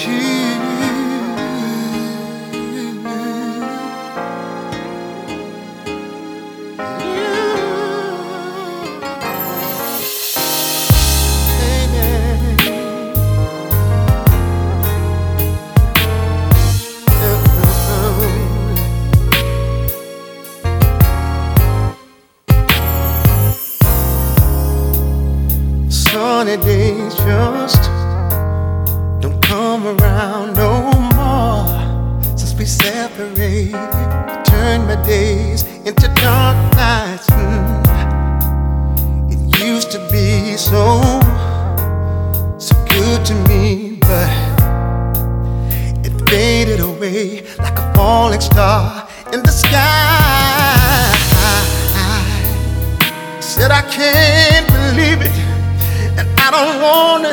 Sunny days just don't come around no more. Since we separated, turned my days into dark nights. It used to be so good to me, but it faded away like a falling star in the sky. Said I can't believe it, and I don't wanna